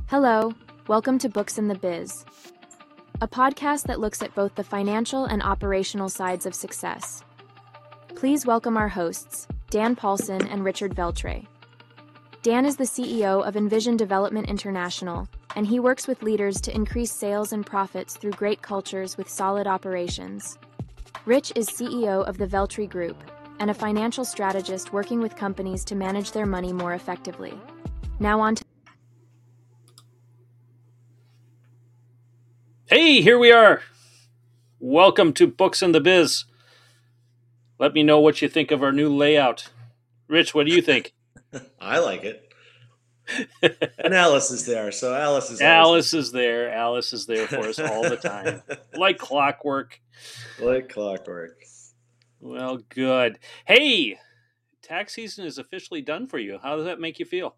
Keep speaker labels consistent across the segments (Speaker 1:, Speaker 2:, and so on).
Speaker 1: Hello, welcome to Books in the Biz, a podcast that looks at both the financial and operational sides of success. Please welcome our hosts, Dan Paulson and Richard Veltray. Dan is the CEO of Envision Development International, and he works with leaders to increase sales and profits through great cultures with solid operations. Rich is CEO of the Veltray Group and a financial strategist working with companies to manage their money more effectively. Now on to...
Speaker 2: Hey, here we are. Welcome to Books in the Biz. Let me know what you think of our new layout. Rich, what do you think?
Speaker 3: I like it. And Alice is there, so Alice is
Speaker 2: there. Alice is there for us all the time. Like clockwork.
Speaker 3: Like clockwork.
Speaker 2: Well, good. Hey, tax season is officially done for you. How does that make you feel?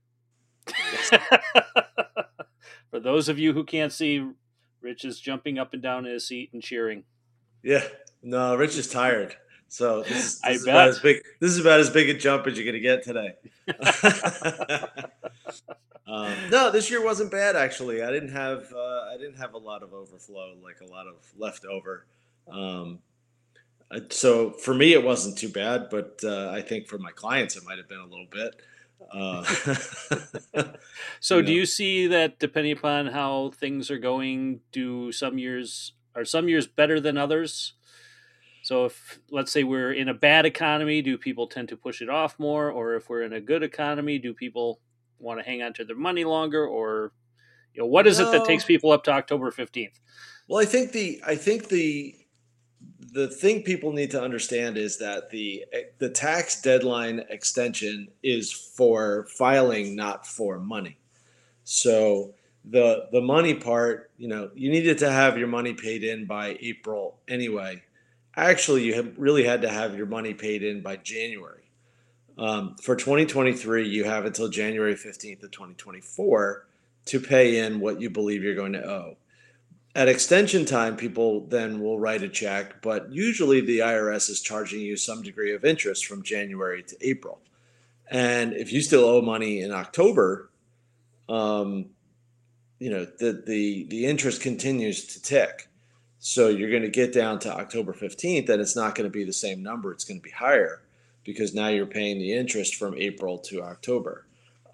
Speaker 2: For those of you who can't see, Rich is jumping up and down in his seat and cheering.
Speaker 3: Yeah. No, Rich is tired. So this is
Speaker 2: bet.
Speaker 3: This is about as big a jump as you're going to get today. No, this year wasn't bad actually. I didn't have a lot of overflow, like a lot of leftover. So for me, it wasn't too bad, but I think for my clients, it might have been a little bit.
Speaker 2: So do you see that depending upon how things are going, are some years better than others? So if, let's say, we're in a bad economy, do people tend to push it off more? Or if we're in a good economy, do people want to hang on to their money longer? Or, what is it that takes people up to October 15th?
Speaker 3: Well, I think the thing people need to understand is that the tax deadline extension is for filing, not for money. So the money part, you needed to have your money paid in by April anyway. Actually, you really had to have your money paid in by January. For 2023, you have until January 15th of 2024 to pay in what you believe you're going to owe. At extension time, people then will write a check, but usually the IRS is charging you some degree of interest from January to April. And if you still owe money in October, the interest continues to tick. So you're going to get down to October 15th, and it's not going to be the same number. It's going to be higher because now you're paying the interest from April to October.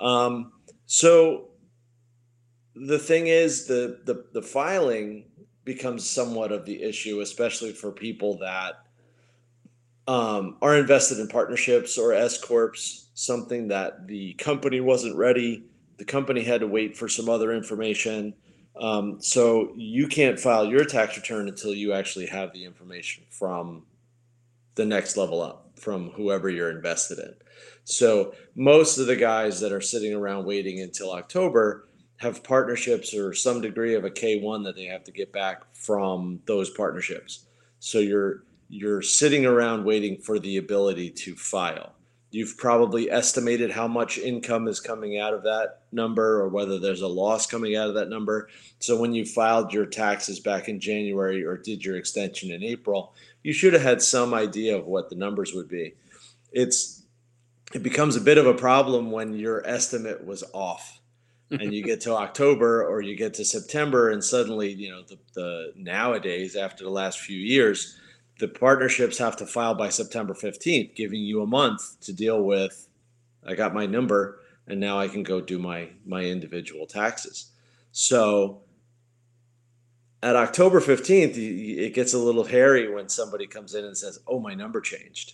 Speaker 3: So the thing is, the filing becomes somewhat of the issue, especially for people that are invested in partnerships or S corps, something that the company wasn't ready. The company had to wait for some other information. So you can't file your tax return until you actually have the information from the next level up, from whoever you're invested in. So most of the guys that are sitting around waiting until October have partnerships or some degree of a K-1 that they have to get back from those partnerships. So you're sitting around waiting for the ability to file. You've probably estimated how much income is coming out of that number or whether there's a loss coming out of that number. So when you filed your taxes back in January or did your extension in April, you should have had some idea of what the numbers would be. It becomes a bit of a problem when your estimate was off and you get to October or you get to September and suddenly, the nowadays after the last few years, the partnerships have to file by September 15th, giving you a month to deal with, I got my number, and now I can go do my individual taxes. So at October 15th, it gets a little hairy when somebody comes in and says, oh, my number changed.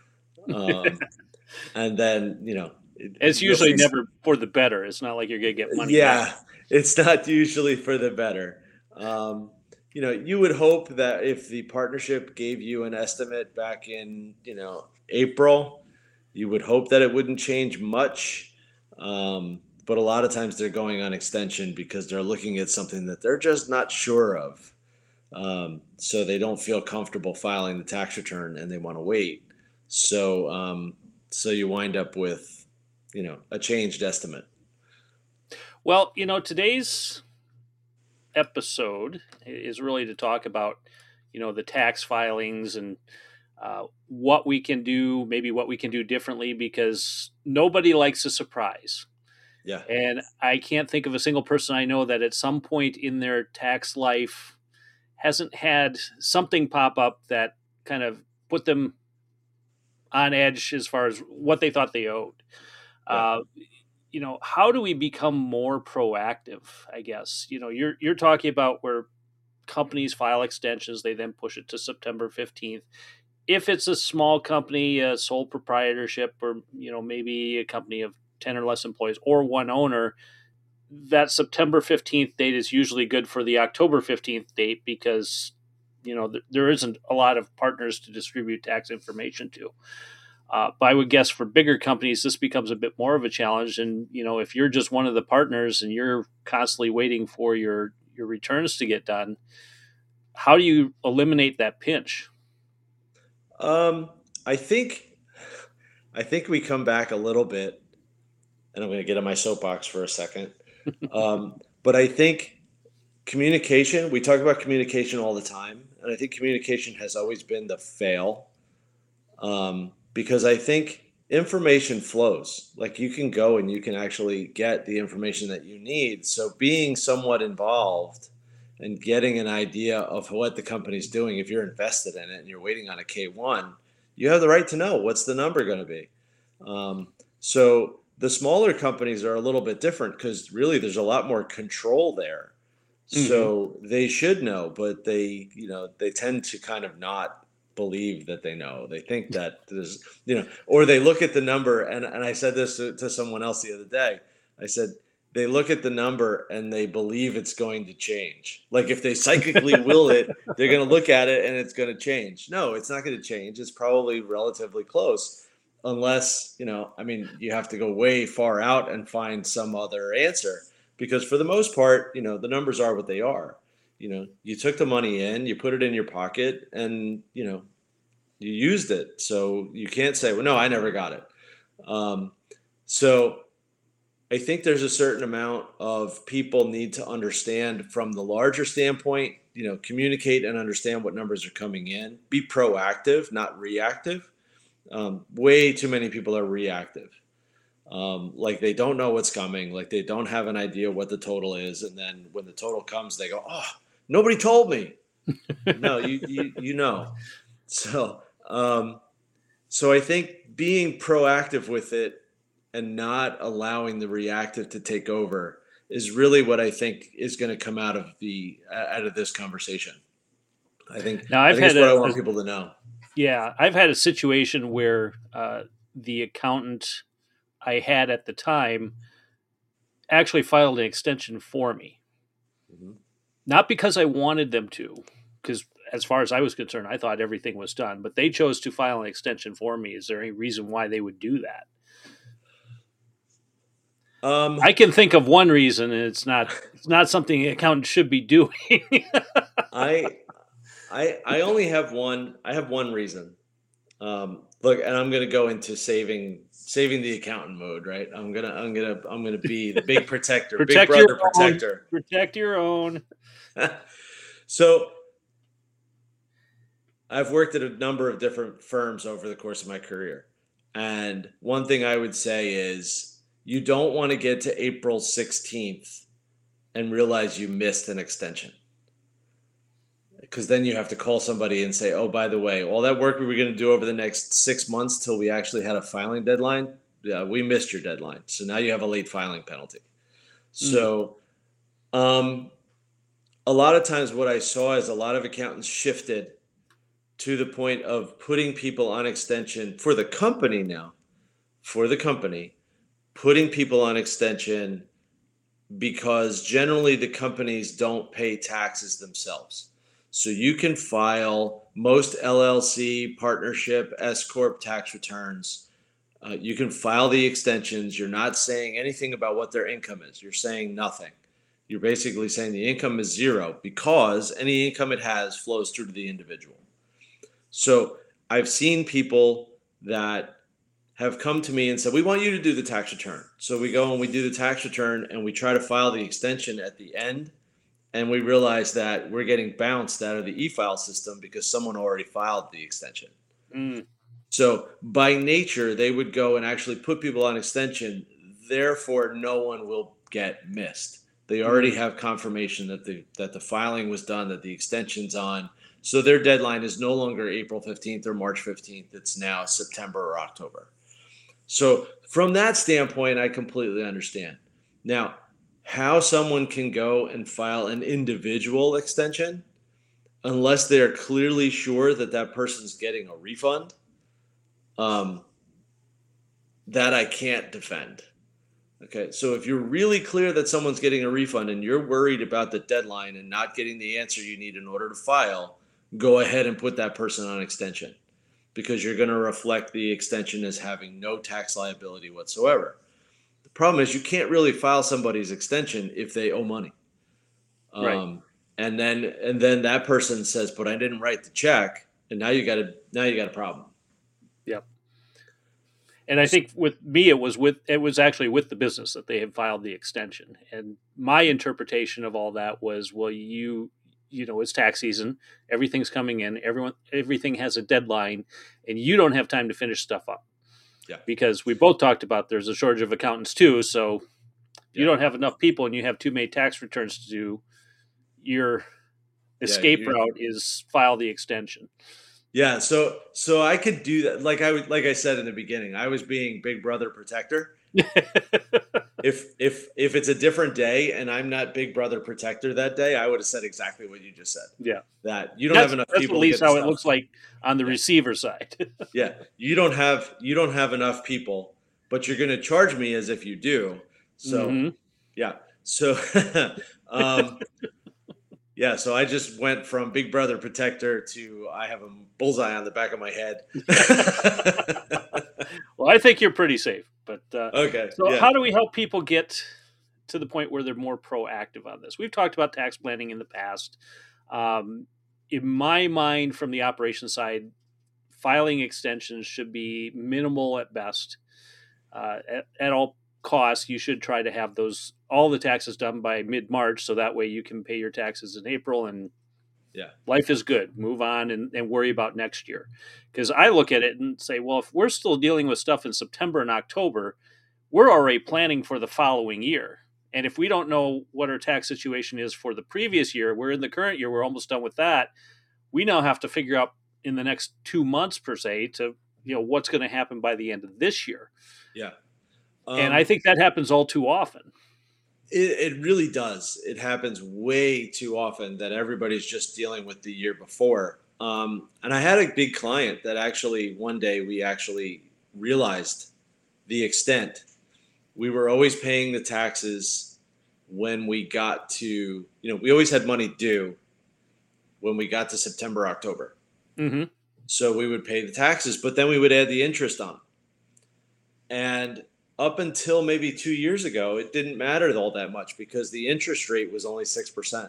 Speaker 3: And then,
Speaker 2: it's usually never for the better. It's not like you're going to get money back.
Speaker 3: It's not usually for the better. You would hope that if the partnership gave you an estimate back in, April, you would hope that it wouldn't change much. But a lot of times they're going on extension because they're looking at something that they're just not sure of. So they don't feel comfortable filing the tax return and they want to wait. So you wind up with, a changed estimate.
Speaker 2: Well, today's episode is really to talk about, the tax filings and what we can do, maybe what we can do differently, because nobody likes a surprise.
Speaker 3: Yeah.
Speaker 2: And I can't think of a single person I know that at some point in their tax life hasn't had something pop up that kind of put them on edge as far as what they thought they owed.
Speaker 3: Right.
Speaker 2: Uh, how do we become more proactive? I guess you're talking about where companies file extensions, they then push it to September 15th. If it's a small company, a sole proprietorship, or maybe a company of 10 or less employees or one owner, that September 15th date is usually good for the October 15th date because there isn't a lot of partners to distribute tax information to. But I would guess for bigger companies, this becomes a bit more of a challenge. And if you're just one of the partners and you're constantly waiting for your returns to get done, how do you eliminate that pinch?
Speaker 3: I think we come back a little bit, and I'm going to get on my soapbox for a second. But I think communication. We talk about communication all the time, and I think communication has always been the fail. Because I think information flows. Like you can go and you can actually get the information that you need. So being somewhat involved and getting an idea of what the company's doing, if you're invested in it and you're waiting on a K1, you have the right to know what's the number going to be. So the smaller companies are a little bit different because really there's a lot more control there. So they should know, but they tend to kind of not believe that they know. They think that there's, or they look at the number. And I said this to someone else the other day. I said, they look at the number and they believe it's going to change. Like if they psychically will it, they're going to look at it and it's going to change. No, it's not going to change. It's probably relatively close unless, you have to go way far out and find some other answer because for the most part, the numbers are what they are. You took the money in, you put it in your pocket and, you used it. So you can't say, well, no, I never got it. So I think there's a certain amount of people need to understand from the larger standpoint, communicate and understand what numbers are coming in, be proactive, not reactive. Way too many people are reactive. Like they don't know what's coming, like they don't have an idea what the total is. And then when the total comes, they go, oh, nobody told me. No, you know. So I think being proactive with it and not allowing the reactive to take over is really what I think is going to come out of this conversation. I think that's what I want people to know.
Speaker 2: Yeah, I've had a situation where the accountant I had at the time actually filed an extension for me. Not because I wanted them to, because as far as I was concerned, I thought everything was done, but they chose to file an extension for me. Is there any reason why they would do that? I can think of one reason, and it's not something an accountant should be doing.
Speaker 3: I only have one. I have one reason. Look, and I'm going to go into saving the accountant mode, right? I'm gonna be the big protector, big brother protector.
Speaker 2: Protect your own.
Speaker 3: So I've worked at a number of different firms over the course of my career. And one thing I would say is you don't want to get to April 16th and realize you missed an extension. Because then you have to call somebody and say, oh, by the way, all that work we were going to do over the next 6 months till we actually had a filing deadline, we missed your deadline. So now you have a late filing penalty. So a lot of times what I saw is a lot of accountants shifted to the point of putting people on extension for the company now, putting people on extension because generally the companies don't pay taxes themselves. So you can file most LLC, partnership, S-Corp tax returns. You can file the extensions. You're not saying anything about what their income is. You're saying nothing. You're basically saying the income is zero because any income it has flows through to the individual. So I've seen people that have come to me and said, we want you to do the tax return. So we go and we do the tax return and we try to file the extension at the end. And we realize that we're getting bounced out of the e-file system because someone already filed the extension. So by nature, they would go and actually put people on extension therefore no one will get missed. They already have confirmation that the filing was done, that the extension's on. So their deadline is no longer April 15th or March 15th. It's now September or October. So from that standpoint, I completely understand. Now, how someone can go and file an individual extension unless they're clearly sure that that person's getting a refund, that I can't defend. Okay, so if you're really clear that someone's getting a refund and you're worried about the deadline and not getting the answer you need in order to file, go ahead and put that person on extension, because you're going to reflect the extension as having no tax liability whatsoever. The problem is you can't really file somebody's extension if they owe money.
Speaker 2: Right.
Speaker 3: And then that person says, "But I didn't write the check," and now you got a problem.
Speaker 2: Yep. And I think with me, it was actually with the business that they had filed the extension. And my interpretation of all that was, well, you know, it's tax season, everything's coming in, everything has a deadline, and you don't have time to finish stuff up.
Speaker 3: Yeah.
Speaker 2: Because we both talked about there's a shortage of accountants too. So you don't have enough people and you have too many tax returns to do. Your escape route is file the extension.
Speaker 3: Yeah, so I could do that. Like I said in the beginning, I was being Big Brother protector. If it's a different day and I'm not Big Brother protector that day, I would have said exactly what you just said.
Speaker 2: Yeah,
Speaker 3: that you don't have enough people.
Speaker 2: That's at least
Speaker 3: to get
Speaker 2: how
Speaker 3: the
Speaker 2: it
Speaker 3: stuff.
Speaker 2: looks like on the receiver side.
Speaker 3: Yeah, you don't have enough people, but you're going to charge me as if you do. So yeah, so yeah, so I just went from Big Brother protector to I have a bullseye on the back of my head.
Speaker 2: Well, I think you're pretty safe. But
Speaker 3: okay.
Speaker 2: So how do we help people get to the point where they're more proactive on this? We've talked about tax planning in the past. In my mind, from the operations side, filing extensions should be minimal at best. At all costs, you should try to have all the taxes done by mid-March, so that way you can pay your taxes in April and life is good. Move on and worry about next year. Because I look at it and say, well, if we're still dealing with stuff in September and October, we're already planning for the following year. And if we don't know what our tax situation is for the previous year, we're in the current year, we're almost done with that. We now have to figure out in the next 2 months per se to, what's going to happen by the end of this year.
Speaker 3: Yeah.
Speaker 2: And I think that happens all too often.
Speaker 3: It really does. It happens way too often that everybody's just dealing with the year before. And I had a big client that actually one day we actually realized the extent. We were always paying the taxes when we got to, we always had money due when we got to September, October.
Speaker 2: Mm-hmm.
Speaker 3: So we would pay the taxes, but then we would add the interest on. And up until maybe 2 years ago, it didn't matter all that much because the interest rate was only 6%.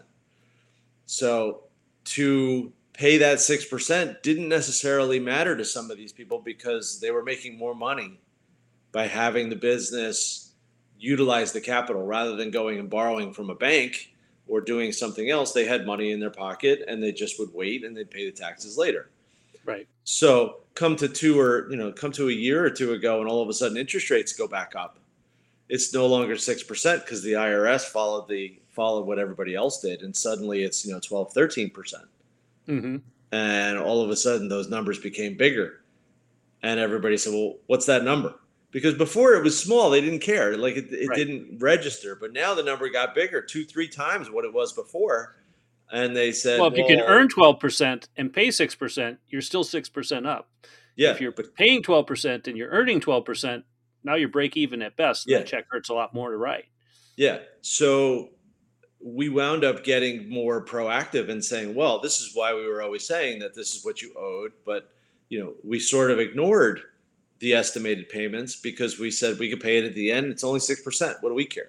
Speaker 3: So to pay that 6% didn't necessarily matter to some of these people because they were making more money by having the business utilize the capital rather than going and borrowing from a bank or doing something else. They had money in their pocket and they just would wait and they'd pay the taxes later.
Speaker 2: Right.
Speaker 3: So come to a year or two ago and all of a sudden interest rates go back up. It's no longer 6% because the IRS followed what everybody else did. And suddenly it's, 12, 13%.
Speaker 2: Mm-hmm.
Speaker 3: And all of a sudden those numbers became bigger. And everybody said, well, what's that number? Because before it was small, they didn't care. Like it
Speaker 2: Right.
Speaker 3: didn't register. But now the number got bigger, 2-3 times what it was before. And they said,
Speaker 2: well, if you can earn 12% and pay 6%, you're still 6% up.
Speaker 3: Yeah,
Speaker 2: if you're paying 12% and you're earning 12%, now you're break even at best.
Speaker 3: Yeah.
Speaker 2: That check hurts a lot more to write.
Speaker 3: Yeah. So we wound up getting more proactive and saying, well, this is why we were always saying that this is what you owed. But, we sort of ignored the estimated payments because we said we could pay it at the end. It's only 6%. What do we care?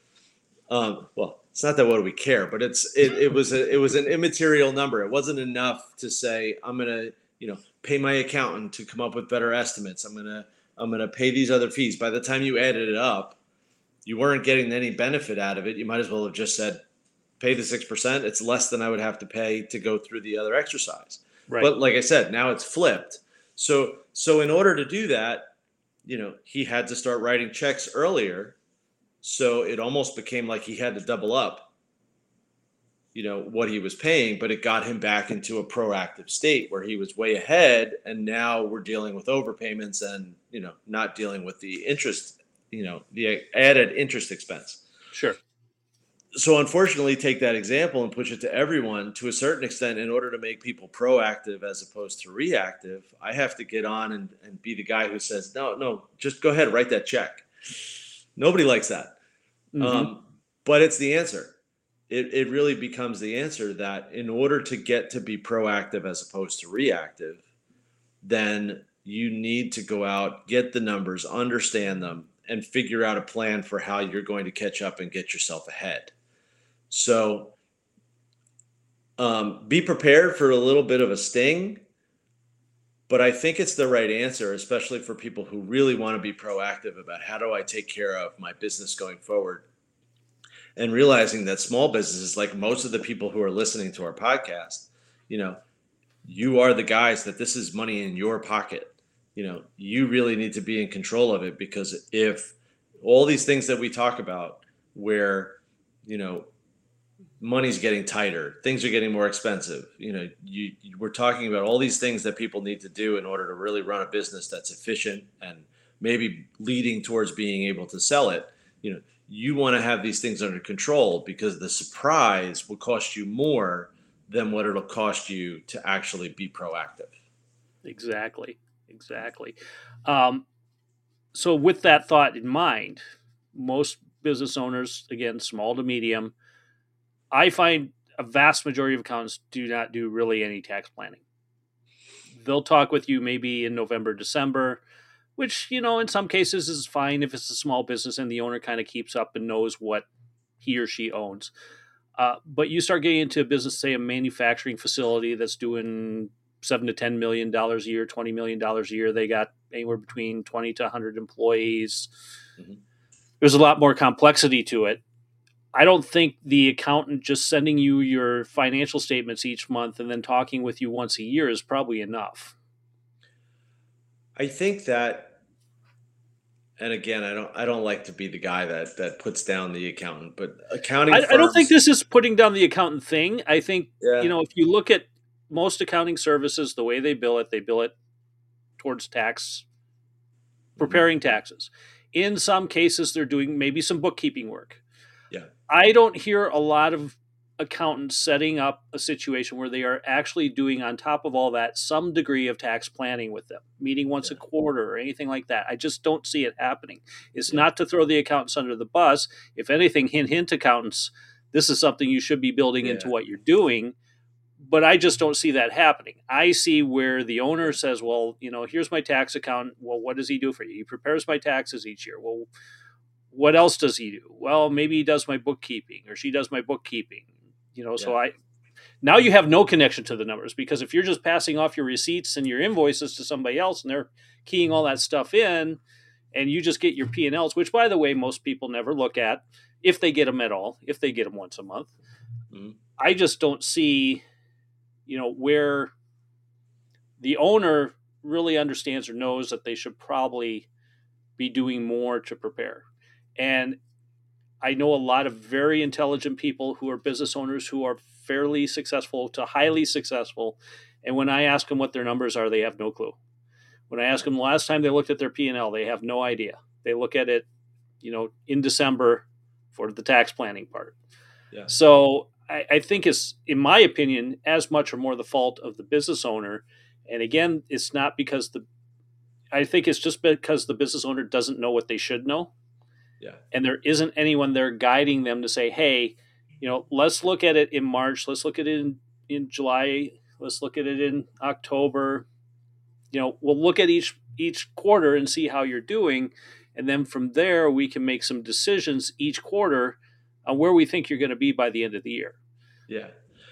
Speaker 3: Well, it's not that what do we care, but it was an immaterial number. It wasn't enough to say I'm gonna pay my accountant to come up with better estimates. I'm gonna pay these other fees. By the time you added it up, you weren't getting any benefit out of it. You might as well have just said, pay the 6%. It's less than I would have to pay to go through the other exercise.
Speaker 2: Right.
Speaker 3: But like I said, now it's flipped. So in order to do that, he had to start writing checks earlier. So it almost became like he had to double up, what he was paying, but it got him back into a proactive state where he was way ahead. And now we're dealing with overpayments and, not dealing with the interest, the added interest expense.
Speaker 2: Sure.
Speaker 3: So unfortunately, take that example and push it to everyone to a certain extent. In order to make people proactive as opposed to reactive, I have to get on and be the guy who says, no, just go ahead, write that check. Nobody likes that.
Speaker 2: Mm-hmm.
Speaker 3: But it's the answer. It really becomes the answer that in order to get to be proactive as opposed to reactive, then you need to go out, get the numbers, understand them, and figure out a plan for how you're going to catch up and get yourself ahead. So be prepared for a little bit of a sting, but I think it's the right answer, especially for people who really want to be proactive about how do I take care of my business going forward. And realizing that small businesses, like most of the people who are listening to our podcast, you are the guys that this is money in your pocket. You really need to be in control of it, because if all these things that we talk about where, money's getting tighter, things are getting more expensive, we're talking about all these things that people need to do in order to really run a business that's efficient and maybe leading towards being able to sell it. You want to have these things under control, because the surprise will cost you more than what it'll cost you to actually be proactive.
Speaker 2: Exactly. So with that thought in mind, most business owners, again, small to medium, I find a vast majority of accountants do not do really any tax planning. They'll talk with you maybe in November, December, which, in some cases is fine if it's a small business and the owner kind of keeps up and knows what he or she owns. But you start getting into a business, say a manufacturing facility that's doing $7 to $10 million a year, $20 million a year. They got anywhere between 20 to 100 employees. Mm-hmm. There's a lot more complexity to it. I don't think the accountant just sending you your financial statements each month and then talking with you once a year is probably enough.
Speaker 3: I think that, and again, I don't like to be the guy that puts down the accountant, but accounting firms,
Speaker 2: I don't think this is putting down the accountant thing. I think, if you look at most accounting services, the way they bill it towards tax, preparing taxes. In some cases, they're doing maybe some bookkeeping work.
Speaker 3: Yeah.
Speaker 2: I don't hear a lot of accountants setting up a situation where they are actually doing, on top of all that, some degree of tax planning with them, meeting once a quarter or anything like that. I just don't see it happening. It's not to throw the accountants under the bus. If anything, hint, accountants, this is something you should be building into what you're doing. But I just don't see that happening. I see where the owner says, well, here's my tax accountant. Well, what does he do for you? He prepares my taxes each year. Well, what else does he do? Well, maybe he does my bookkeeping, or she does my bookkeeping. So now you have no connection to the numbers, because if you're just passing off your receipts and your invoices to somebody else and they're keying all that stuff in, and you just get your P&Ls, which, by the way, most people never look at, if they get them at all, if they get them once a month. Mm-hmm. I just don't see, where the owner really understands or knows that they should probably be doing more to prepare. And I know a lot of very intelligent people who are business owners who are fairly successful to highly successful. And when I ask them what their numbers are, they have no clue. When I ask them the last time they looked at their P&L, they have no idea. They look at it, in December for the tax planning part. Yeah. So I think it's, in my opinion, as much or more the fault of the business owner. And again, it's not because I think it's just because the business owner doesn't know what they should know. Yeah. And there isn't anyone there guiding them to say, hey, let's look at it in March. Let's look at it in July. Let's look at it in October. We'll look at each quarter and see how you're doing. And then from there, we can make some decisions each quarter on where we think you're going to be by the end of the year.
Speaker 3: Yeah.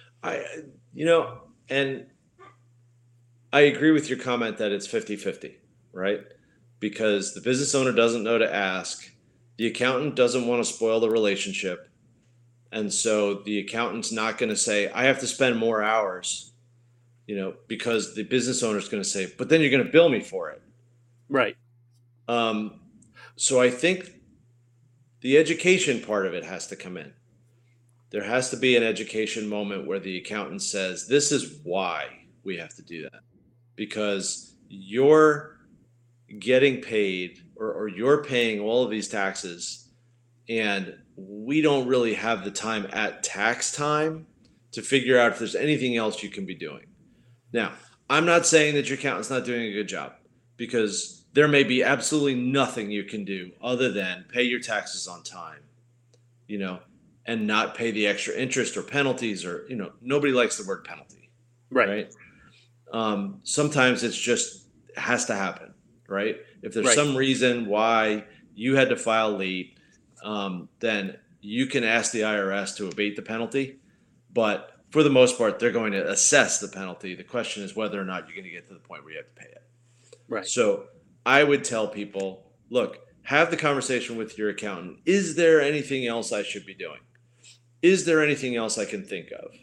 Speaker 3: And I agree with your comment that it's 50-50, right? Because the business owner doesn't know to ask. The accountant doesn't want to spoil the relationship. And so the accountant's not going to say, I have to spend more hours, because the business owner is going to say, but then you're going to bill me for it.
Speaker 2: Right.
Speaker 3: So I think the education part of it has to come in. There has to be an education moment where the accountant says, this is why we have to do that. Because you're getting paid or you're paying all of these taxes, and we don't really have the time at tax time to figure out if there's anything else you can be doing. Now, I'm not saying that your accountant's not doing a good job, because there may be absolutely nothing you can do other than pay your taxes on time, you know, and not pay the extra interest or penalties, or, nobody likes the word penalty,
Speaker 2: Right.
Speaker 3: right? Sometimes it's just has to happen, right? If there's
Speaker 2: Right.
Speaker 3: some reason why you had to file late, then you can ask the IRS to abate the penalty. But for the most part, they're going to assess the penalty. The question is whether or not you're going to get to the point where you have to pay it.
Speaker 2: Right.
Speaker 3: So I would tell people, look, have the conversation with your accountant. Is there anything else I should be doing? Is there anything else I can think of?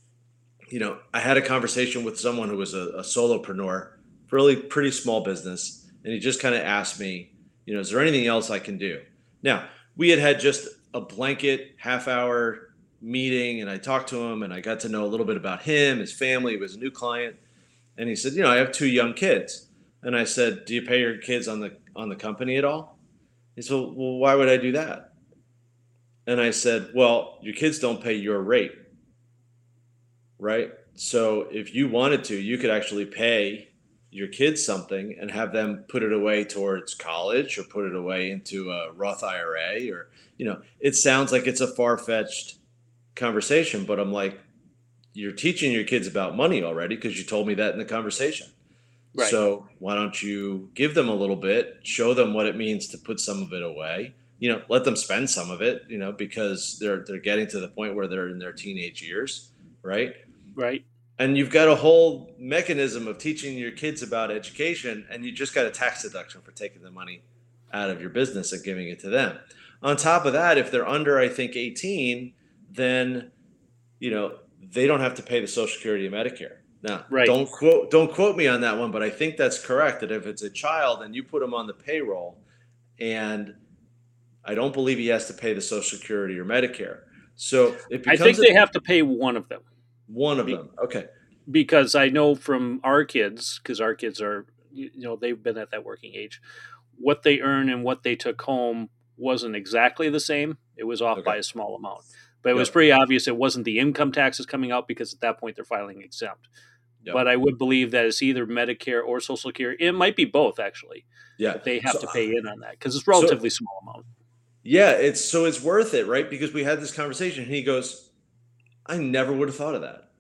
Speaker 3: I had a conversation with someone who was a solopreneur, really pretty small business, and he just kind of asked me, is there anything else I can do? Now, we had just a blanket half-hour meeting, and I talked to him, and I got to know a little bit about him, his family. He was a new client, and he said, I have 2 young kids. And I said, do you pay your kids on the company at all? He said, well, why would I do that? And I said, well, your kids don't pay your rate, right? So if you wanted to, you could actually pay your kids something and have them put it away towards college, or put it away into a Roth IRA, or, it sounds like it's a far-fetched conversation, but I'm like, you're teaching your kids about money already, because you told me that in the conversation.
Speaker 2: Right.
Speaker 3: So why don't you give them a little bit, show them what it means to put some of it away, let them spend some of it, because they're getting to the point where they're in their teenage years, right?
Speaker 2: Right.
Speaker 3: And you've got a whole mechanism of teaching your kids about education, and you just got a tax deduction for taking the money out of your business and giving it to them. On top of that, if they're under, I think, 18, then, they don't have to pay the Social Security and Medicare. Now,
Speaker 2: Right.
Speaker 3: don't quote me on that one, but I think that's correct, that if it's a child and you put them on the payroll, and I don't believe he has to pay the Social Security or Medicare. So it
Speaker 2: I
Speaker 3: becomes
Speaker 2: think they have to pay one of them.
Speaker 3: one of them. Okay.
Speaker 2: Because I know from our kids, because our kids are, they've been at that working age, what they earn and what they took home wasn't exactly the same. It was off by a small amount. But it was
Speaker 3: Yep.
Speaker 2: pretty obvious it wasn't the income taxes coming out, because at that point they're filing exempt.
Speaker 3: Yep.
Speaker 2: But I would believe that it's either Medicare or Social Security. It might be both, actually.
Speaker 3: Yeah.
Speaker 2: But they have to pay in on that, because it's relatively small amount.
Speaker 3: Yeah, it's worth it, right? Because we had this conversation, and he goes, I never would have thought of that.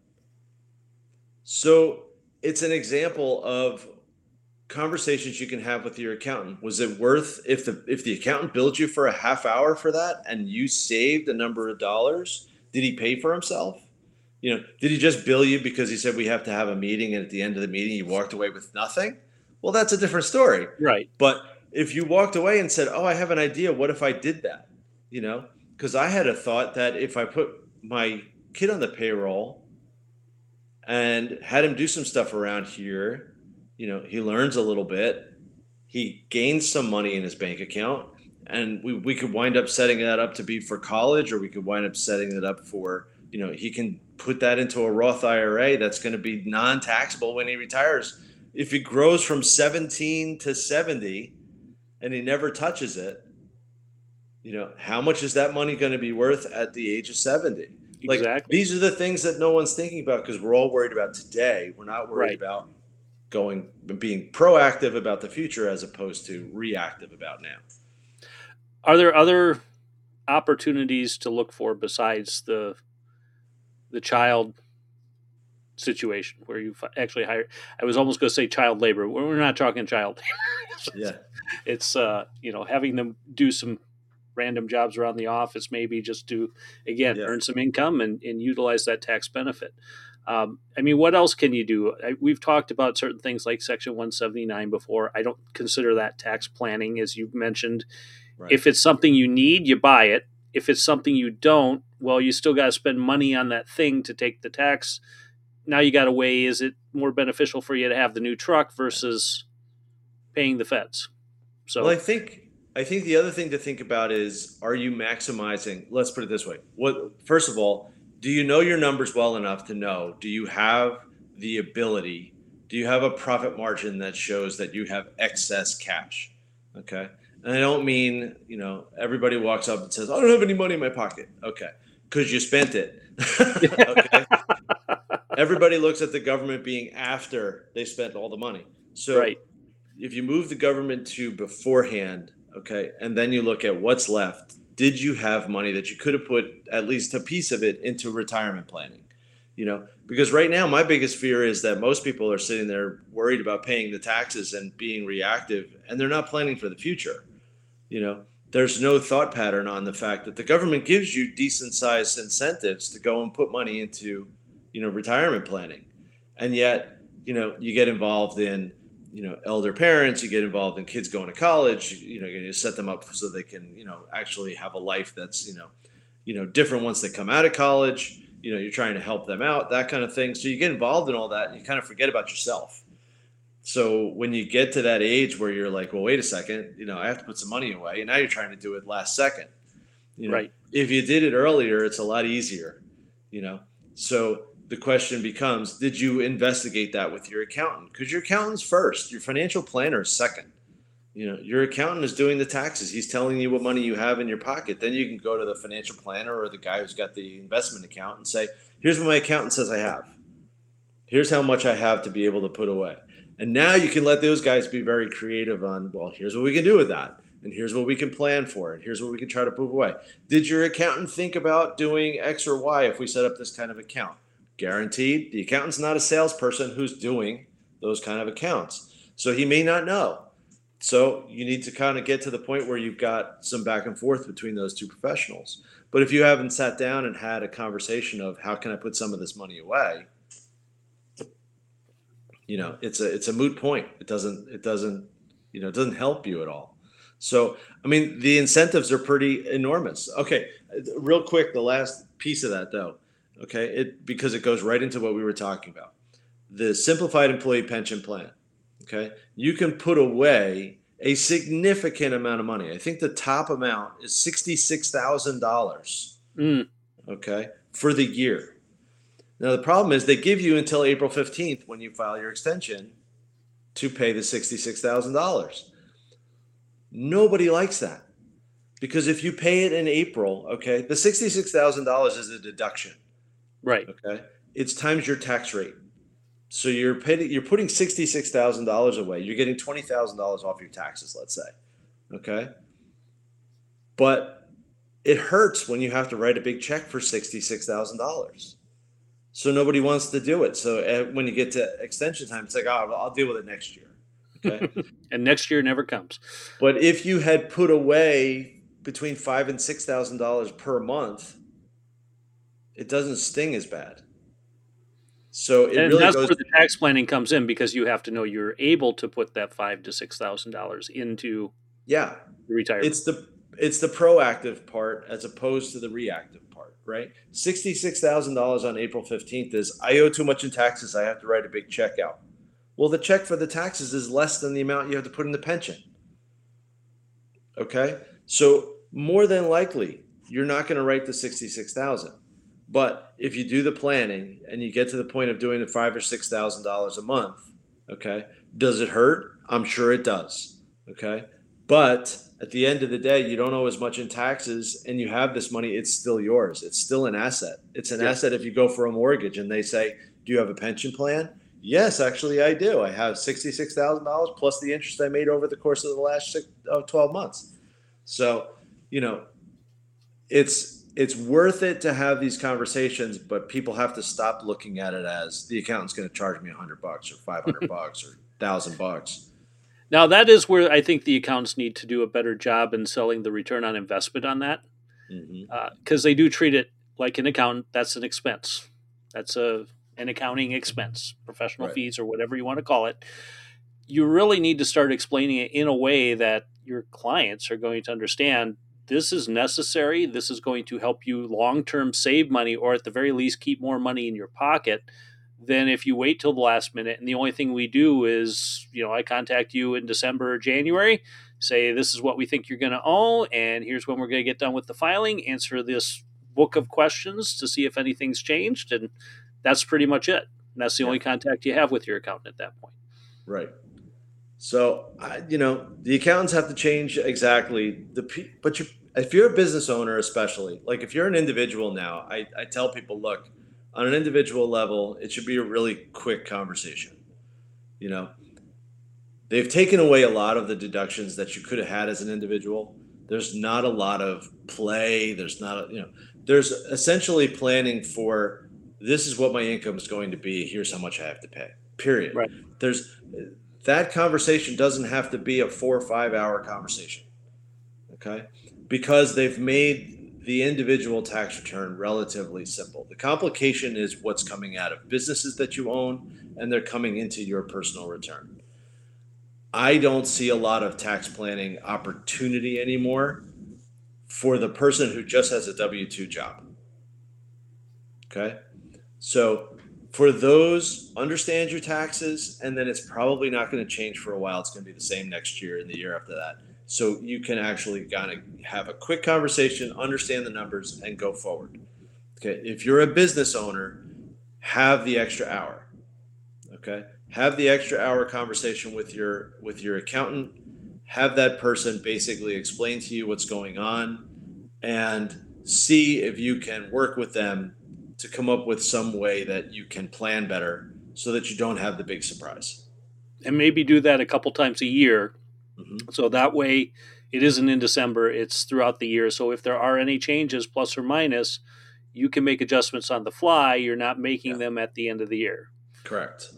Speaker 3: So it's an example of conversations you can have with your accountant. Was it worth, if the accountant billed you for a half hour for that and you saved a number of dollars? Did he pay for himself? Did he just bill you because he said we have to have a meeting, and at the end of the meeting you walked away with nothing? Well, that's a different story.
Speaker 2: Right.
Speaker 3: But if you walked away and said, oh, I have an idea, what if I did that? Because I had a thought that if I put my kid on the payroll and had him do some stuff around here, he learns a little bit, he gains some money in his bank account, and we could wind up setting that up to be for college, or we could wind up setting it up for, he can put that into a Roth IRA that's going to be non-taxable when he retires. If he grows from 17 to 70 and he never touches it, how much is that money going to be worth at the age of 70? Like,
Speaker 2: Exactly.
Speaker 3: these are the things that no one's thinking about, because we're all worried about today. We're not worried about being proactive about the future, as opposed to reactive about now.
Speaker 2: Are there other opportunities to look for besides the child situation where you actually hire? I was almost going to say child labor. We're not talking child labor.
Speaker 3: Yeah.
Speaker 2: It's having them do some random jobs around the office, maybe just to, again, earn some income and utilize that tax benefit. What else can you do? We've talked about certain things like Section 179 before. I don't consider that tax planning, as you mentioned. Right. If it's something you need, you buy it. If it's something you don't, well, you still got to spend money on that thing to take the tax. Now you got to weigh, is it more beneficial for you to have the new truck versus paying the feds?
Speaker 3: Well,
Speaker 2: So
Speaker 3: I think the other thing to think about is, are you maximizing? Let's put it this way. What First of all, do you know your numbers well enough to know? Do you have the ability? Do you have a profit margin that shows that you have excess cash? Okay. And I don't mean, everybody walks up and says, I don't have any money in my pocket. Okay. Because you spent it. Okay. Everybody looks at the government being after they spent all the money. So
Speaker 2: right.
Speaker 3: if you move the government to beforehand, okay, and then you look at what's left, did you have money that you could have put at least a piece of it into retirement planning? Because right now my biggest fear is that most people are sitting there worried about paying the taxes and being reactive, and they're not planning for the future. You know, there's no thought pattern on the fact that the government gives you decent sized incentives to go and put money into, retirement planning. And yet, you get involved in, elder parents, you get involved in kids going to college, you set them up so they can, actually have a life that's, different once they come out of college. You're trying to help them out, that kind of thing. So you get involved in all that and you kind of forget about yourself. So when you get to that age where you're like, well, wait a second, I have to put some money away, and now you're trying to do it last second.
Speaker 2: Right.
Speaker 3: If you did it earlier, it's a lot easier. So the question becomes, did you investigate that with your accountant? Because your accountant's first, your financial planner is second. Your accountant is doing the taxes. He's telling you what money you have in your pocket. Then you can go to the financial planner or the guy who's got the investment account and say, here's what my accountant says I have. Here's how much I have to be able to put away. And now you can let those guys be very creative on, well, here's what we can do with that. And here's what we can plan for. And here's what we can try to move away. Did your accountant think about doing X or Y if we set up this kind of account? Guaranteed, the accountant's not a salesperson who's doing those kind of accounts. So he may not know. So you need to kind of get to the point where you've got some back and forth between those two professionals. But if you haven't sat down and had a conversation of how can I put some of this money away, it's a moot point. It doesn't help you at all. So, I mean, the incentives are pretty enormous. Okay, real quick, the last piece of that though, okay, because it goes right into what we were talking about. The simplified employee pension plan. Okay, you can put away a significant amount of money. I think the top amount is $66,000. Okay, for the year. Now the problem is they give you until April 15th when you file your extension to pay the $66,000. Nobody likes that, because if you pay it in April, okay, the $66,000 is a deduction.
Speaker 2: Right.
Speaker 3: Okay, it's times your tax rate. So you're putting $66,000 away. You're getting $20,000 off your taxes, let's say. Okay. But it hurts when you have to write a big check for $66,000. So nobody wants to do it. So when you get to extension time, it's like, oh, I'll deal with it next year. Okay.
Speaker 2: And next year never comes.
Speaker 3: But if you had put away between $5,000 and $6,000 per month, it doesn't sting as bad. So
Speaker 2: that's where the tax planning comes in, because you have to know you're able to put that $5,000 to $6,000 into retirement.
Speaker 3: It's the proactive part as opposed to the reactive part, right? $66,000 on April 15th is, I owe too much in taxes. I have to write a big check out. Well, the check for the taxes is less than the amount you have to put in the pension. Okay, so more than likely you're not going to write the $66,000. But if you do the planning and you get to the point of doing the $5,000 or $6,000 a month, okay, does it hurt? I'm sure it does. Okay, but at the end of the day, you don't owe as much in taxes, and you have this money. It's still yours. It's still an asset. It's an asset if you go for a mortgage and they say, "Do you have a pension plan?" Yes, actually, I do. I have $66,000 plus the interest I made over the course of the last 12 months. So, it's worth it to have these conversations, but people have to stop looking at it as the accountant's going to charge me $100 or $500 or $1,000.
Speaker 2: Now that is where I think the accountants need to do a better job in selling the return on investment on that, because they do treat it like an accountant. That's an expense. That's an accounting expense, professional fees or whatever you want to call it. You really need to start explaining it in a way that your clients are going to understand. This is necessary. This is going to help you long-term save money, or at the very least keep more money in your pocket than if you wait till the last minute. And the only thing we do is, I contact you in December or January, say, this is what we think you're going to owe, and here's when we're going to get done with the filing, answer this book of questions to see if anything's changed, and that's pretty much it. And that's the only contact you have with your accountant at that point.
Speaker 3: Right. So, the accountants have to change exactly but if you're a business owner, especially, like if you're an individual now, I tell people, look, on an individual level, it should be a really quick conversation. They've taken away a lot of the deductions that you could have had as an individual. There's not a lot of play. There's essentially planning for, this is what my income is going to be. Here's how much I have to pay, period.
Speaker 2: Right.
Speaker 3: That conversation doesn't have to be a 4 or 5 hour conversation. Okay. Because they've made the individual tax return relatively simple. The complication is what's coming out of businesses that you own, and they're coming into your personal return. I don't see a lot of tax planning opportunity anymore for the person who just has a W-2 job. Okay? So for those, understand your taxes, and then it's probably not going to change for a while. It's going to be the same next year and the year after that. So you can actually kind of have a quick conversation, understand the numbers, and go forward. Okay? If you're a business owner, have the extra hour. Okay? Have the extra hour conversation with your accountant. Have that person basically explain to you what's going on, and see if you can work with them to come up with some way that you can plan better so that you don't have the big surprise.
Speaker 2: And maybe do that a couple times a year. Mm-hmm. So that way it isn't in December, it's throughout the year. So if there are any changes, plus or minus, you can make adjustments on the fly. You're not making them at the end of the year.
Speaker 3: Correct.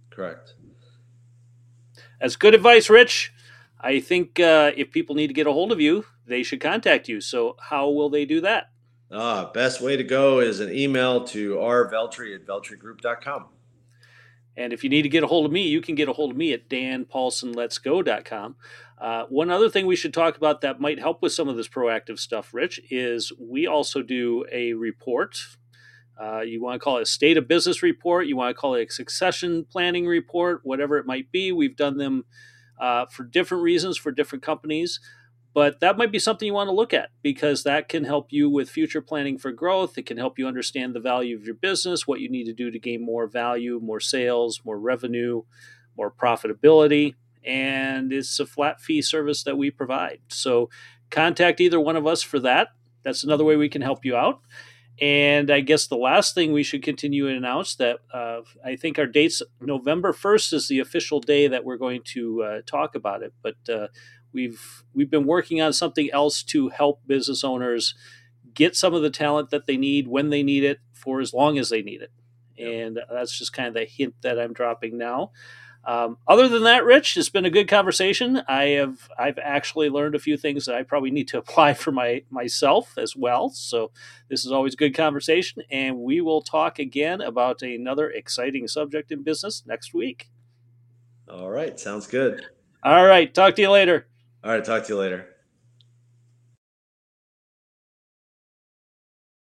Speaker 2: That's good advice, Rich. I think if people need to get a hold of you, they should contact you. So how will they do that?
Speaker 3: Best way to go is an email to rveltri@veltrigroup.com.
Speaker 2: And if you need to get a hold of me, you can get a hold of me at danpaulsonletsgo.com. One other thing we should talk about that might help with some of this proactive stuff, Rich, is we also do a report. You want to call it a state of business report. You want to call it a succession planning report, whatever it might be. We've done them for different reasons for different companies. But that might be something you want to look at, because that can help you with future planning for growth. It can help you understand the value of your business, what you need to do to gain more value, more sales, more revenue, more profitability. And it's a flat fee service that we provide. So contact either one of us for that. That's another way we can help you out. And I guess the last thing we should continue to announce that I think our dates, November 1st is the official day that we're going to talk about it. But we've been working on something else to help business owners get some of the talent that they need when they need it for as long as they need it. Yep. And that's just kind of the hint that I'm dropping now. Other than that, Rich, it's been a good conversation. I've actually learned a few things that I probably need to apply for myself as well. So this is always a good conversation, and we will talk again about another exciting subject in business next week.
Speaker 3: All right. Sounds good.
Speaker 2: All right. Talk to you later.
Speaker 3: All right. Talk to you later.